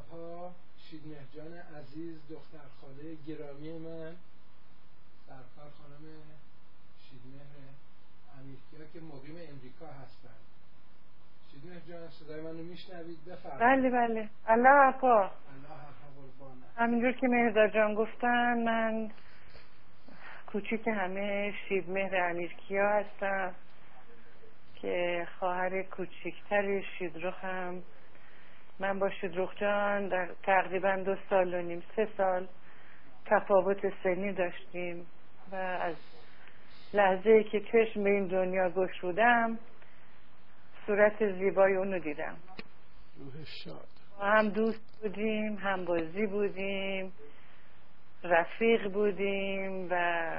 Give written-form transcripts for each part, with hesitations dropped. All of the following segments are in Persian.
شبها شیدمهر جان عزیز دختر خاله گرامی من سرکار خانم شیدمهر امیرکیا که مقیم امریکا هستند. شیدمهر جان صدای منو میشنوید؟ بفرمایید. بله بله. الله حقا. الله حقا قربانه. همینجور که مهرداد جان گفتن من کوچیک همه شیدمهر امیرکیا هستم که خواهر کوچیکتر شیدروخم. من با شیدروخ جان در تقریبا 2 سال و نیم 3 سال تفاوت سنی داشتیم و از لحظه‌ای که چشم به این دنیا گشودم صورت زیبای اونو دیدم. روح شاد. هم دوست بودیم، هم بازی بودیم، رفیق بودیم و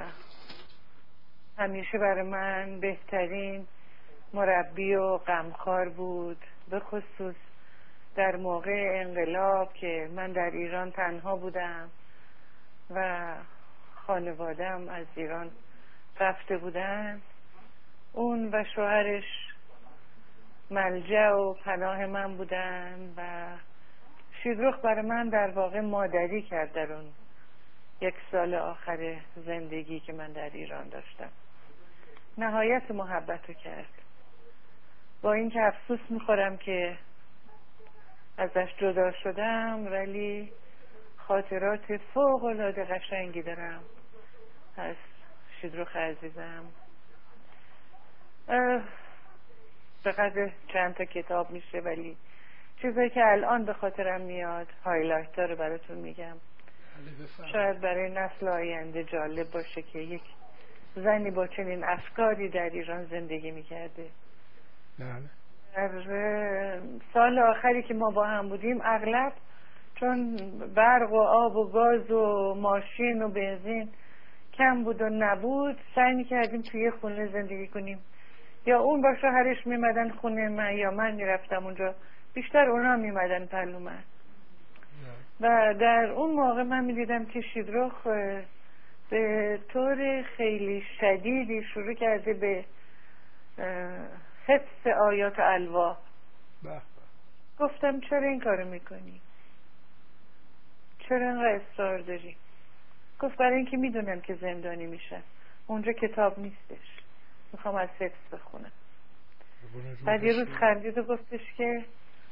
همیشه برای من بهترین مربی و غمخوار بود، به خصوص در موقع انقلاب که من در ایران تنها بودم و خانوادم از ایران رفته بودن. اون و شوهرش ملجأ و پناه من بودن و شیدروخ برای من در واقع مادری کرد در اون 1 سال آخر زندگی که من در ایران داشتم. نهایت محبت رو کرد. با اینکه افسوس میخورم که ازش جدا شدم ولی خاطرات فوق العاده قشنگی دارم از شیدروخ عزیزم. به قدر چند تا کتاب میشه ولی چیزایی که الان به خاطرم میاد هایلایت رو براتون میگم. شاید برای نسل آینده جالب باشه که یک زنی با چنین افکاری در ایران زندگی میکرده. در سال آخری که ما با هم بودیم اغلب چون برق و آب و گاز و ماشین و بنزین کم بود و نبود سعی میکردیم توی خونه زندگی کنیم. یا اون با شوهرش میمدن خونه من یا من میرفتم اونجا. بیشتر اونا میمدن پلو من. و در اون موقع من میدیدم که شیدروخ به طور خیلی شدیدی شروع کرده به حفظ آیات الواح. گفتم چرا این کارو میکنی؟ چرا اینقدر اصرار داری؟ گفت برای اینکه میدونم که زندانی میشم. اونجا کتاب نیستش. میخوام از حفظ بخونم. بعد یه روز خندید و گفتش که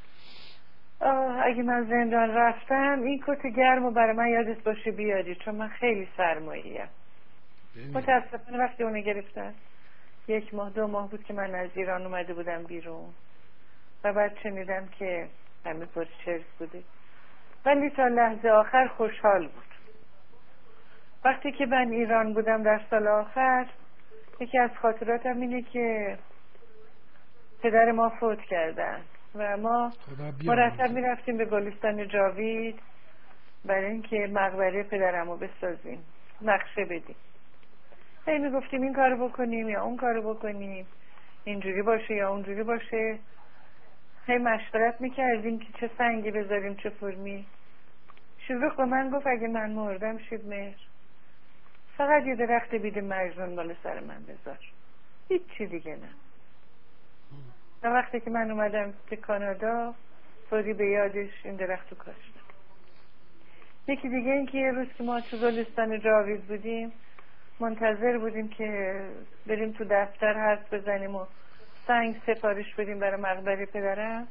اگه من زندان رفتم این کت گرمو برای من یادت باشه بیاری چون من خیلی سرمایه‌ایم. متاسفانه وقتی اونو گرفتن 1 ماه 2 ماه بود که من از ایران اومده بودم بیرون و بعد شنیدم که همه پر چرک بوده ولی تا لحظه آخر خوشحال بود. وقتی که من ایران بودم در سال آخر یکی از خاطراتم اینه که پدر ما فوت کردن و ما مرتب میرفتیم به گلستان جاوید برای اینکه مقبره پدرمو بسازیم، نقشه بدیم. هی میگفتیم این کارو بکنیم یا اون کارو بکنیم، اینجوری باشه یا اونجوری باشه. هی مشورت میکردیم که چه سنگی بذاریم چه فرمی. شیدروخ به من گفت اگه من مردم شیدمهر فقط یه درخت بید مجنون بالا سر من بذار، هیچ چی دیگه نه. و وقتی که من اومدم به کانادا فوری به یادش این درختو کاشتم. یکی دیگه این که یه روز که ما تو گلستان جاوید بودیم منتظر بودیم که بریم تو دفتر حرف بزنیم و سنگ سفارش بدیم برای مقبره پدرم.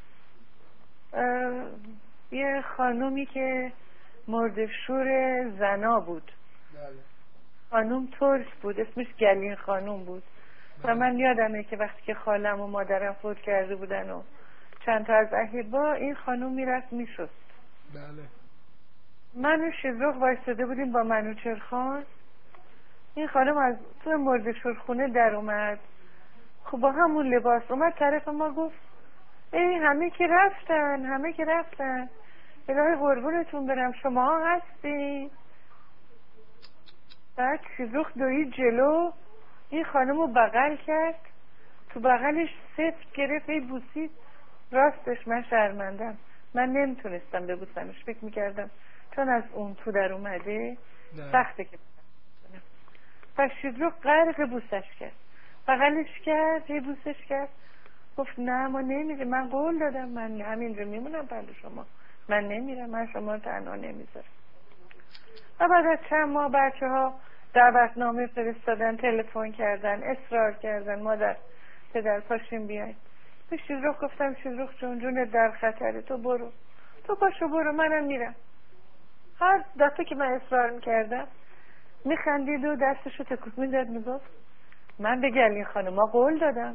یه خانومی که مردشور زنا بود، خانوم ترک بود، اسمش گلین خانوم بود و من یادمه که وقتی که خالم و مادرم فوت کرده بودن و چند تا از احبا این خانوم میرفت میشست. من و شیدروخ وایساده بودیم با منوچهر. این خانم از تو مردشور خونه در اومد، خب با همون لباس اومد طرف ما گفت ای همه که رفتن الهی قربونتون برم شما هستی. بعد شیدروخ دوید جلو این خانم رو بغل کرد، تو بغلش سفت گرفت بوسید. راستش من شرمندم، من نمیتونستم ببوسمش، فکر میکردم چون از اون تو در اومده سخته که ببوسم. و شیدروخ غرق بوسش کرد، بغلش کرد بوسش کرد. گفت نه ما نمیده، من قول دادم من همینجا میمونم پلو شما، من نمیرم، من شما رو تنها نمیذارم. و بعد از چند ماه بچه ها دعوتنامه فرستادن، تلفن کردن، اصرار کردن مادر پدر پاشیم بیاین. به شیزروخ گفتم شیزروخ جونت در خطره، تو برو، تو پاشو برو، منم میرم. هر دفعه که من اصرار میکردم میخندید و دستشو تکون میداد، میگفت من به گلین خانما قول دادم،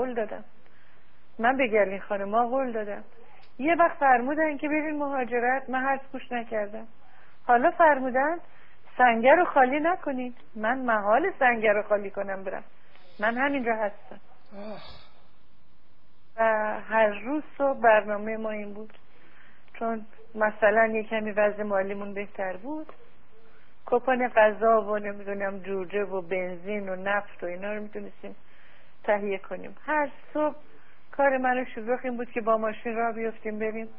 من به گلین خانما قول دادم. یه وقت فرمودن که برین مهاجرت، من حرف گوش نکردم. حالا فرمودن سنگر رو خالی نکنین، من محال سنگر رو خالی کنم برم، من همینجا هستم. و هر روز صبح برنامه ما این بود، چون مثلا یه کمی وضع مالیمون بهتر بود، کپان غذا و نمیدونم جوجه و بنزین و نفت و اینا رو میتونستیم تهیه کنیم. هر صبح کار من و شیزروخ این بود که با ماشین راه بیفتیم بریم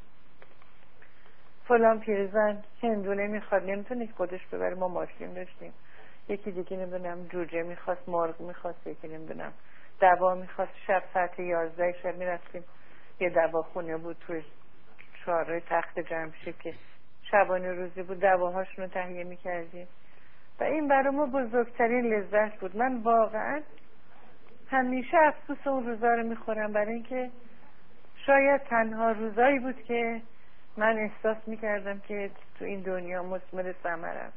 فلان پیرزن هندونه میخواد، نمیتونه خودش ببره، ما ماشین داشتیم، یکی دیگه نمیدونم جوجه میخواست، مرغ میخواست، یکی نمیدونم دوا میخواست. شب ساعت 11 شب میرفتیم یه دواخونه بود توی چهارراه تخت جمشید که شبانه روزی بود، دواهاشون رو تهیه میکردیم و این برای ما بزرگترین لذت بود. من واقعا همیشه افسوس اون روزا رو میخورم، برای اینکه شاید تنها روزایی بود که من احساس میکردم که تو این دنیا مثمر ثمرم.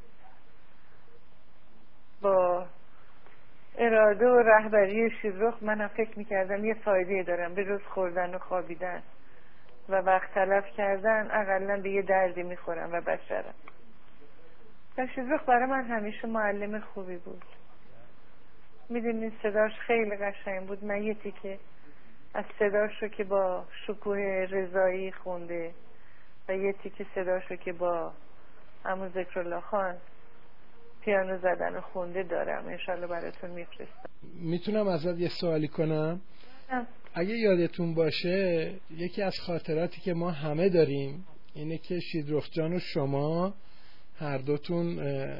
با اراده و رهبری شیزروخ منم فکر میکردم یه فایده دارم به جز خوردن و خوابیدن و وقت تلف کردن، اقلا به یه دردی میخورم و بشرم. و شیزروخ برای من همیشه معلم خوبی بود. میدونین صداش خیلی قشنگ بود. من یه تیکه از صداش رو که با شکوه رضایی خونده و یه تیکه صداش رو که با عمو ذکرالله خان پیانو زدن و خونده دارم، انشالله براتون میفرستم. میتونم ازت یه سوالی کنم؟ اگه یادتون باشه یکی از خاطراتی که ما همه داریم اینه که شیزروخ جان و شما هر دوتون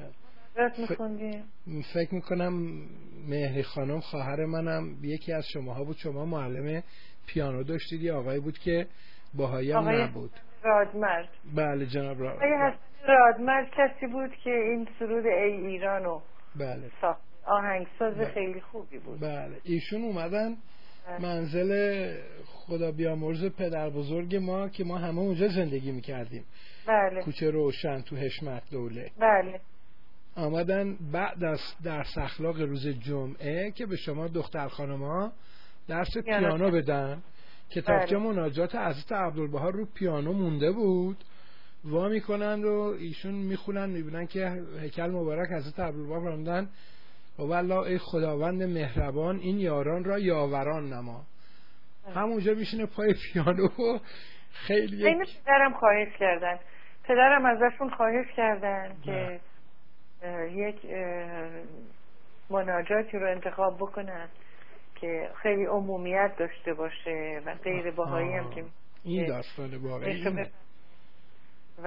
فکر میکنم مهری خانم خواهر منم یکی از شماها بود، شما معلم پیانو داشتید، یه آقایی بود که باهایی هم نبود، رادمرد. بله جناب رادمرد کسی بود که این سرود ای ایرانو بله ساخت، آهنگساز بله. خیلی خوبی بود. بله ایشون اومدن منزل خدا بیامرز پدر بزرگ ما که ما همه اونجا زندگی میکردیم، بله. کوچه روشن تو حشمت دوله. بله. آمدن بعد از درس اخلاق روز جمعه که به شما دختر خانم‌ها درس پیانو بدن، کتابچه مناجات حضرت عبدالبها رو پیانو مونده بود، وا میکنند و ایشون میخونن، میبینن که هیکل مبارک حضرت عبدالبها فرمودن و والله ای خداوند مهربان این یاران را یاوران نما. همونجا میشینه پای پیانو. خیلی این پدرم خواهش کردن، پدرم ازشون خواهش کردن که یک مناجاتی رو انتخاب بکنن که خیلی عمومیت داشته باشه و غیر بهایی هم که این داستان واقعی و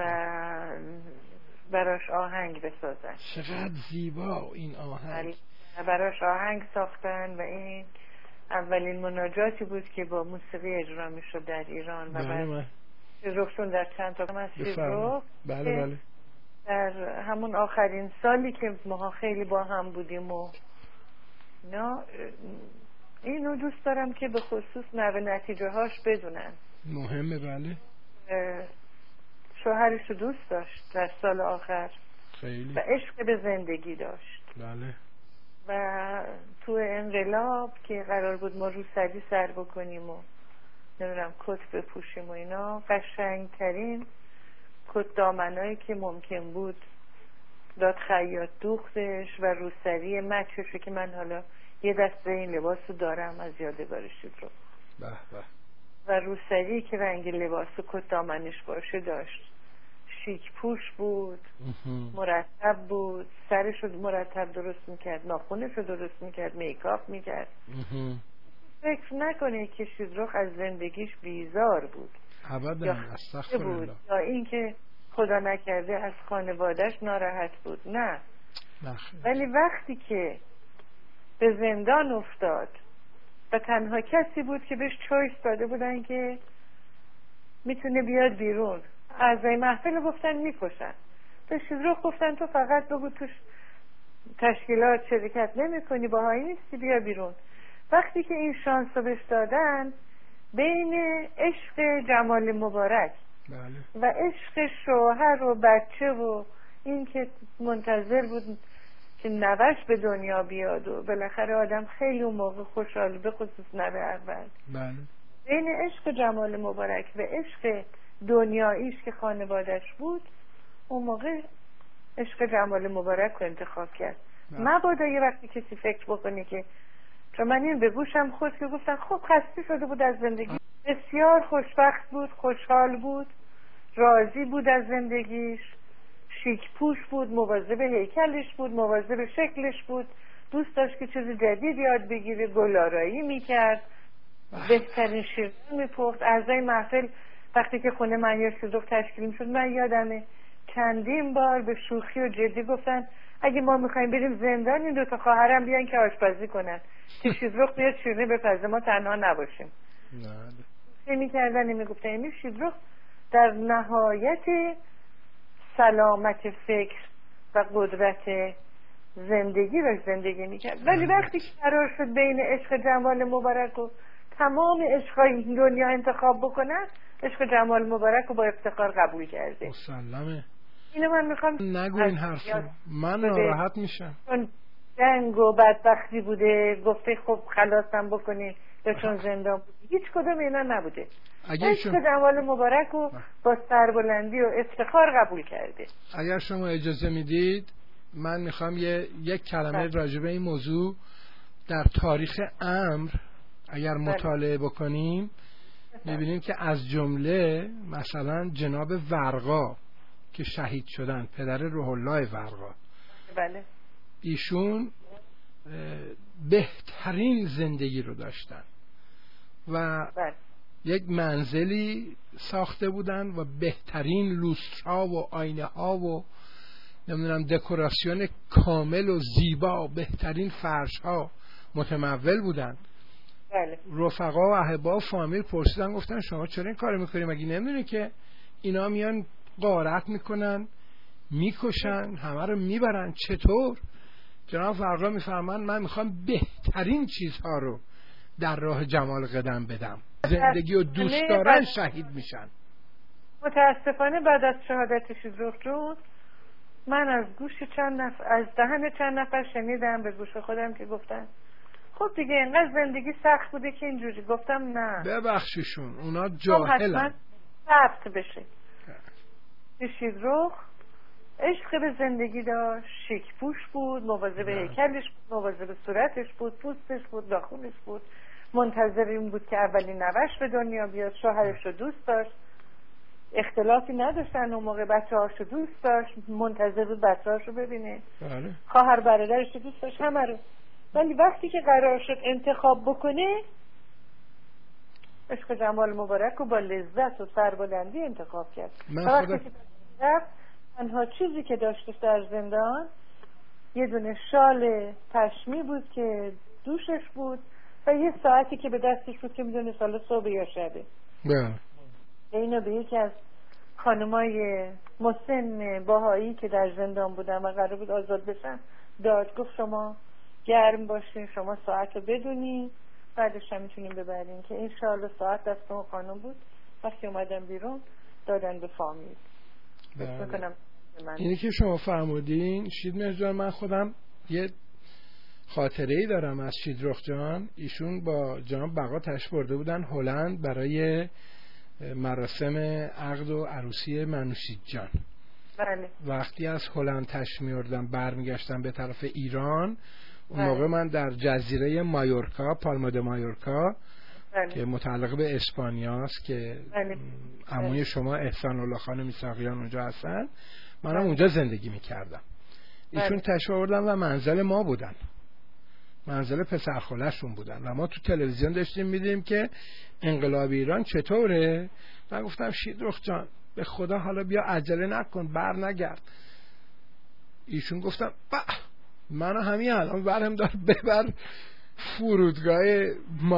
براش آهنگ بسازن. چقدر زیبا این آهنگ. براش آهنگ ساختن و این اولین مناجاتی بود که با موسیقی اجرا میشد در ایران و بعد شیزروخشون در چند تا از شیزروخ بله در همون آخرین سالی که ما خیلی با هم بودیم و نه اینو دوست دارم که به خصوص نوه نتیجه هاش بدونن. مهمه. بله. شوهرشو دوست داشت در سال آخر خیلی و عشق به زندگی داشت. بله. و تو انقلاب که قرار بود ما روسری سر بکنیم و نمیدونم کت بپوشیم و اینا، قشنگترین کت دامنایی که ممکن بود داد خیاط دوختش و روسری مچشو که من حالا یه دسته این لباسو دارم از یادگار شیزروخ. به به. و روسری که رنگ لباس و کت دامنش باشه داشت، شیک پوش بود، مرتب بود، سرشو مرتب درست میکرد، ناخونشو درست میکرد، میکاپ میکرد. فکر نکنه که شیزروخ از زندگیش بیزار بود ابدا، استغفرالله، یا اینکه خدا نکرده از خانوادهش ناراحت بود، نه. ولی وقتی که به زندان افتاد و تنها کسی بود که بهش چویس داده بودن که میتونه بیاد بیرون اعضای محفل گفتن میکشن. به شیزروخ گفتن تو فقط بگو توش تشکیلات شرکت نمی کنی، باهایی نیستی، بیا بیرون. وقتی که این شانس رو بهش دادن، بین عشق جمال مبارک و عشق شوهر و بچه و این که منتظر بود که نوش به دنیا بیاد و بالاخره آدم خیلی اون موقع خوشحال، به خصوص نوه اول، بین عشق جمال مبارک و عشق دنیاییش که خانوادش بود، اون موقع عشق جمال مبارک رو انتخاب کرد. مبادا یه وقتی کسی فکر بکنه که، چون من این به گوشم خود که گفتن خب خسته شده بود از زندگی، بسیار خوشبخت بود، خوشحال بود، راضی بود از زندگیش، شیک پوش بود، مواظب هیکلش بود، مواظب شکلش بود، دوست داشت که چیز جدید یاد بگیره، گلارایی میکرد، بهترین شیرین میپخت. اعضای محفل وقتی که خونه من یا شیزروخ تشکیل میشد، من یادمه چندین بار به شوخی و جدی گفتن اگه ما میخوایم بریم زندان این 2 خواهرم بیان که آشپزی کنن که شیزروخ بیاد شیرینی بپزه، ما تنها نباشیم. نه میکردن میگفتن این شیزروخ در نهایت سلامت فکر و قدرت زندگی رو زندگی میکرد. ولی وقتی که قرار شد بین عشق جمال مبارک و تمام عشقای دنیا انتخاب بکنن، عشق جمال مبارک رو با افتخار قبول کرده. مسلمه. اینو من میخوام نگو این حرفو، من ناراحت میشم. چون جنگ و بدبختی بوده گفته خب خلاصم بکنی، یا چون زندان بوده، هیچ کدوم اینا نبوده. عشق جمال مبارک رو با سربلندی و افتخار قبول کرده. اگر شما اجازه میدید من میخوام یک کلمه راجع به این موضوع در تاریخ امر اگر مطالعه بکنیم میبینیم که از جمله مثلا جناب ورقا که شهید شدن، پدر روح الله ورقا، بله، ایشون بهترین زندگی رو داشتن و یک منزلی ساخته بودن و بهترین لوسترها و آینه ها و نمیدونم دکوراسیون کامل و زیبا، بهترین فرش ها متمول بودن. بله. رفقا و احبا و فامیل پرسیدن، گفتن شما چرا این کارو میکنید؟ مگه نمیدونی که اینا میان غارت میکنن، میکشن، همه رو میبرن؟ چطور؟ جناب فرقا میفرمان من میخوام بهترین چیزها رو در راه جمال قدم بدم. زندگی رو دوست دارن شهید میشن. متاسفانه بعد از شهادت شیزروخ جون من از گوش از دهن چند نفر شنیدم به گوش خودم که گفتن خب دیگه اینقدر زندگی سخت بوده که اینجوری. گفتم نه، ببخششون، اونا جاهلن. حتما ثبت بشه. شیزروخ عشق به زندگی داشت، شیک پوش بود، مواظب هیکلش بود، مواظب صورتش بود، پوستش بود، داخلش بود، منتظر این بود که اولین نوش به دنیا بیاد، شوهرش رو دوست داشت، اختلافی نداشتن اون موقع، بچه‌هاش رو دوست داشت، منتظر بود بچه‌هاش رو ببینه، خواهر برادرش رو دوست داشت، همه رو. ولی وقتی که قرار شد انتخاب بکنه، عشق جمال مبارک رو با لذت و سربلندی انتخاب کرد. وقتی که تنها چیزی که داشتش در زندان یه دونه شال پشمی بود که دوشش بود و یه ساعتی که به دستش بود که میدونه سال صبح یا شبه. اینو به یکی از خانمای مسن باهایی که در زندان بودن و قرار بود آزاد بشن داد، گفت شما گرم باشین، شما ساعت رو بدونین، بعدش هم میتونیم ببرین. که این شال و ساعت دست اون خانم بود. وقتی اومدن بیرون دادن به فامیل. اینی که شما فرمودین شیدمهر جان، من خودم یه خاطره‌ای دارم از شیدروخ جان. ایشون با جناب بقا تشریف برده بودن هلند برای مراسم عقد و عروسی منوشید جان. بله. وقتی از هلند تشریف می‌آوردن برمیگشتن به طرف ایران، اون موقع من در جزیره مایورکا، پالما د مایورکا که متعلق به اسپانیاست که عموی شما احسان الله خان میثاقیان اونجا هستن، منم اونجا زندگی میکردم. ایشون تشریف آوردن و منزل ما بودن، منزل پسرخاله‌شون بودن و ما تو تلویزیون داشتیم میدیم که انقلاب ایران چطوره. من گفتم شیدروخ جان به خدا حالا بیا عجله نکن، بر نگرد. ایشون گفتم منو همین الان برم دار ببر فرودگاه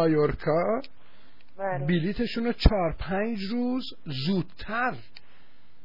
مایورکا، بلیتشون رو 4-5 روز زودتر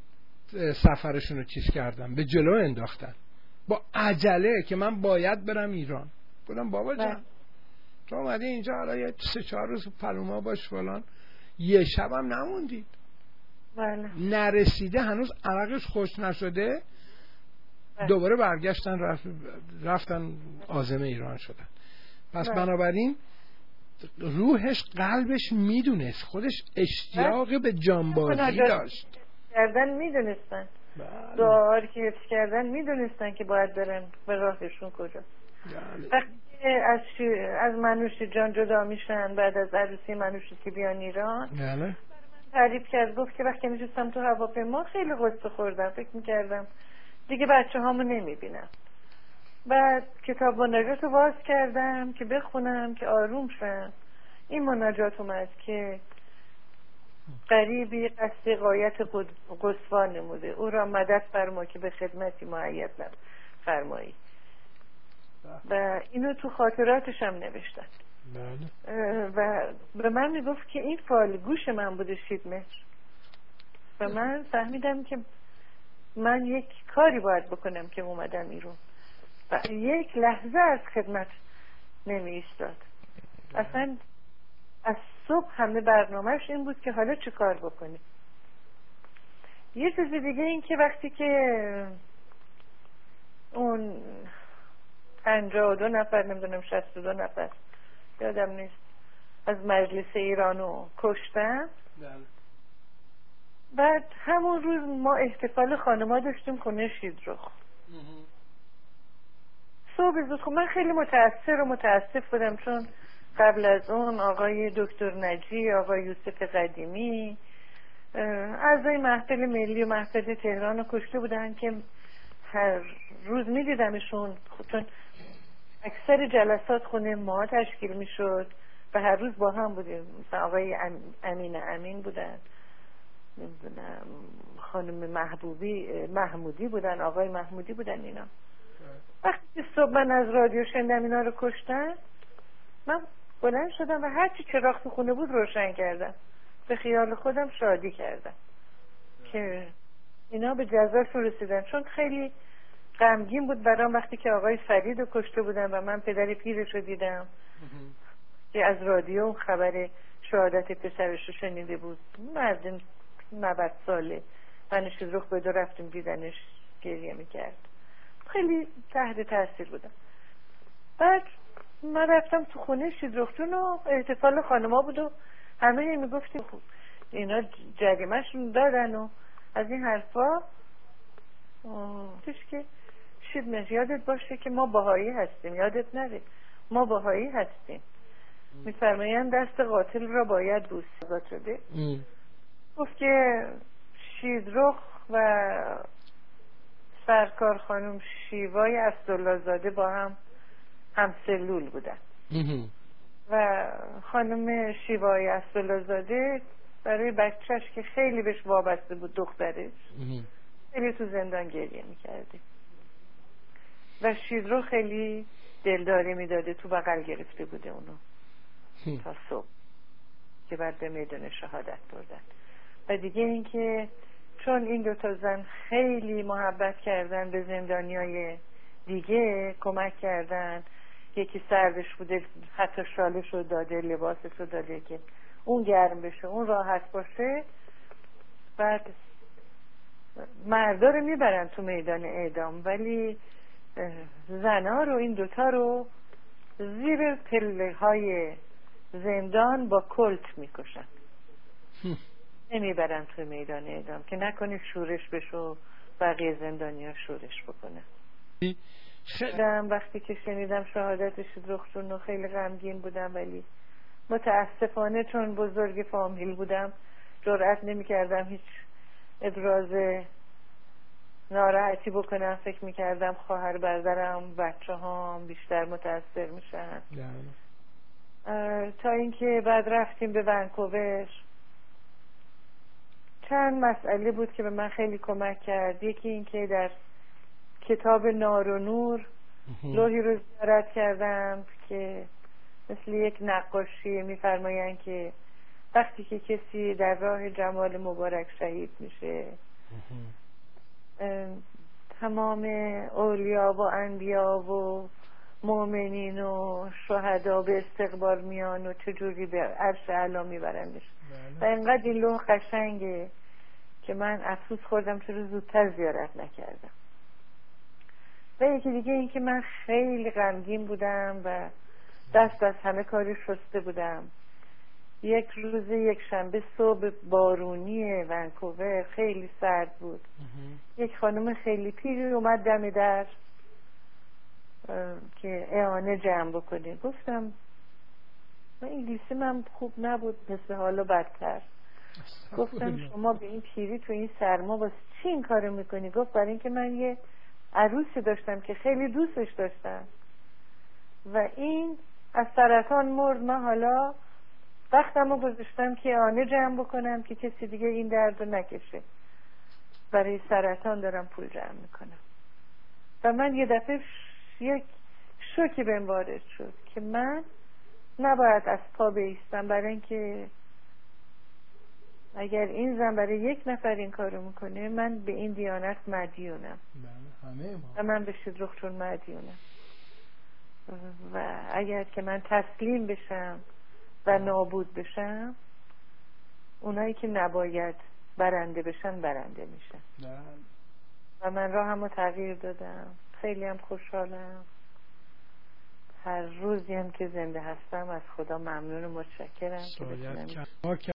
سفرشون رو چیز کردن، به جلو انداختن با عجله که من باید برم ایران. گفتم بابا جان تو اومدی اینجا حالا یه 3-4 روز پلوما باش فلان، یه شبم نموندید. نرسیده هنوز عرقش خوش نشده دوباره برگشتن رفتن عازم ایران شدن. پس بنابراین روحش قلبش میدونست، خودش اشتیاق به جانبازی داشت. کردن میدونستن، دعا که حفظ کردن میدونستن که باید برن به راهشون کجا. وقتی از منوشی جان جدا میشن بعد از عروسی منوشی که بیان ایران، تعریف کرد، گفت که وقتی نشستم تو هواپیما خیلی غصه خوردم، فکر میکردم دیگه بچه هامو نمیبینم. بعد کتاب مناجات رو باز کردم که بخونم که آروم شم. این مناجات اومد که غریبی قصد غایت قصوا نموده، او را مدد فرما که به خدمتی مؤید فرمایی. و اینو تو خاطراتش هم نوشتن. و به من میگفت که این فالگوش من بوده شیدمهر، و من فهمیدم که من یک کاری باید بکنم که اومدم ایران. و یک لحظه از خدمت نمی ایستاد. اصلا از صبح همه برنامهش این بود که حالا چه کار بکنی. یه چیز دیگه این که وقتی که اون 52 نفر نمیدونم 62 نفر یادم نیست از مجلس ایرانو کشتن، بعد همون روز ما احتفال خانما داشتیم خونه شیدروخ. صبح زود من خیلی متأثر و متاسف بودم، چون قبل از اون آقای دکتر نجی، آقای یوسف قدیمی، اعضای محفل ملی و محفل تهران رو کشته بودن که هر روز می دیدمشون، چون اکثر جلسات خونه ما تشکیل می شد و هر روز با هم بودیم. مثلا آقای امین بودن، نمیدونم خانم محمودی بودن، آقای محمودی بودن. اینا وقتی صبح من از رادیو شنیدم اینا رو کشتن، من بلند شدم و هرچی چراغ تو خونه بود روشن کردم، به خیال خودم شادی کردم که اینا به جزاشون رسیدن. چون خیلی غمگین بود برام وقتی که آقای فرید رو کشته بودن و من پدر پیرش رو دیدم که از رادیو خبر شهادت پسرش رو شنیده بود. مرد 90 ساله، من شیدروخ به دو رفتیم دیدنش، گریه میکرد. خیلی تحت تاثیر بودم. بعد من رفتم تو خونه شیدروختون و احتفال خانما بود و همه میگفتیم اینا جریمه‌شون دادن و از این حرفا. توش که شیدمهر یادت باشه که ما بهایی هستیم، یادت نره ما بهایی هستیم. میفرمایند دست قاتل را باید بوس. آزاد شده. گفت که شیدروخ و سرکار خانم شیوای اسدالله زاده با هم سلول بودن و خانم شیوای اسدالله زاده برای بچهش که خیلی بهش وابسته بود، دخترش، خیلی تو زندان گریه میکرده و شیدروخ خیلی دلداری میداده، تو بغل گرفته بوده اونو تا صبح که بعد به میدان شهادت بردن. و دیگه اینکه چون این دوتا زن خیلی محبت کردن به زندانیای دیگه، کمک کردن، یکی سردش بوده حتی شالش رو داده، لباسش رو داده که اون گرم بشه، اون راحت باشه. بعد مردا رو میبرن تو میدان اعدام، ولی زنا رو، این دوتا رو زیر پله های زندان با کلت میکشن، نمیبرن توی میدان اعدام که نکنه شورش بشه و بقیه زندانیا شورش بکنن. وقتی که شنیدم شهادت شیدروختون رو خیلی غمگین بودم، ولی متاسفانه چون بزرگ فامیل بودم جرئت نمیکردم هیچ ابراز ناراحتی بکنم. فکر میکردم خواهر برادرم، بچه هام بیشتر متاثر میشن. تا اینکه بعد رفتیم به ونکوور. چند مسئله بود که به من خیلی کمک کرد. یکی این که در کتاب نار و نور لوحی رو زیارت کردم که مثل یک نقاشی میفرمایند که وقتی که کسی در راه جمال مبارک شهید میشه تمام اولیا و انبیا و مؤمنین و شهدا به استقبال میان و چجوری به عرش اعلی میبرندش و اینقدر این لوح قشنگه که من افسوس خوردم چرا زودتر زیارت نکردم. و یکی دیگه این که من خیلی غمگین بودم و دست از همه کاری شسته بودم. یک روز یک شنبه صبح بارونی ونکوور خیلی سرد بود. یک خانم خیلی پیری اومد دم در که اعانه جمع بکنه. گفتم من انگلیسی من خوب نبود، مثل حالا بدتر. گفتم شما به این پیری تو این سرما واسه چی این کارو میکنی؟ گفت برای اینکه من یه عروسی داشتم که خیلی دوستش داشتم و این از سرطان مرد. من حالا وقتمو گذاشتم که اعانه جمع بکنم که کسی دیگه این درد رو نکشه. برای سرطان دارم پول جمع میکنم. و من یه دفعه یک شوکی بهم وارد شد که من نباید از پا بایستم، برای اینکه اگر این زن برای یک نفر این کارو میکنه من به این دیانت مدیونم و من به شیدروخ چون مدیونم و اگر که من تسلیم بشم و نابود بشم، اونایی که نباید برنده بشن برنده میشن. و من راهمو تغییر دادم. خیلی هم خوشحالم. هر روزی هم که زنده هستم از خدا ممنون و متشکرم که